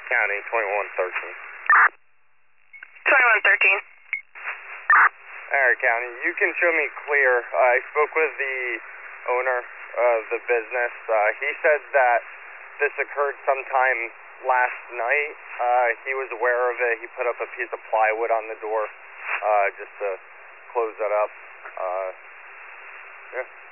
County, 2113. 2113. Alright, County, you can show me clear. I spoke with the owner of the business. He said that this occurred sometime last night. He was aware of it. He put up a piece of plywood on the door just to close that up. Yeah.